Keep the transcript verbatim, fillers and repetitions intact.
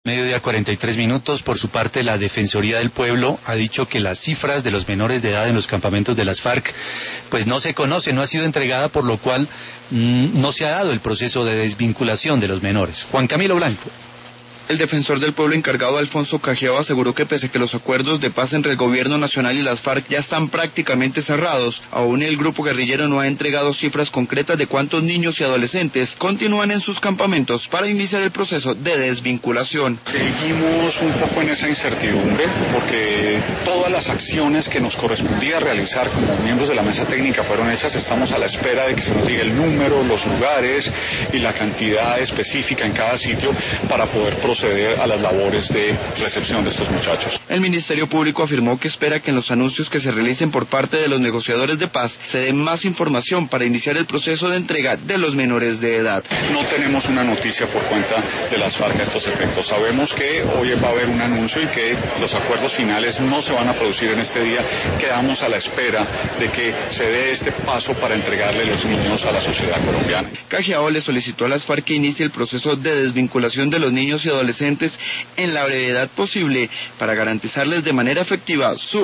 Mediodía cuarenta y tres minutos. Por su parte, la Defensoría del Pueblo ha dicho que las cifras de los menores de edad en los campamentos de las FARC pues no se conoce, no ha sido entregada, por lo cual mmm, no se ha dado el proceso de desvinculación de los menores. Juan Camilo Blanco. El defensor del pueblo encargado, Alfonso Cajiao, aseguró que pese a que los acuerdos de paz entre el gobierno nacional y las FARC ya están prácticamente cerrados, aún el grupo guerrillero no ha entregado cifras concretas de cuántos niños y adolescentes continúan en sus campamentos para iniciar el proceso de desvinculación. Seguimos un poco en esa incertidumbre porque todas las acciones que nos correspondía realizar como miembros de la mesa técnica fueron hechas. Estamos a la espera de que se nos diga el número, los lugares y la cantidad específica en cada sitio para poder proceder proceder a las labores de recepción de estos muchachos. El Ministerio Público afirmó que espera que en los anuncios que se realicen por parte de los negociadores de paz se dé más información para iniciar el proceso de entrega de los menores de edad. No tenemos una noticia por cuenta de las FARC a estos efectos. Sabemos que hoy va a haber un anuncio y que los acuerdos finales no se van a producir en este día. Quedamos a la espera de que se dé este paso para entregarle los niños a la sociedad colombiana. Cajiao le solicitó a las FARC que inicie el proceso de desvinculación de los niños y adolescentes adolescentes en la brevedad posible para garantizarles de manera efectiva su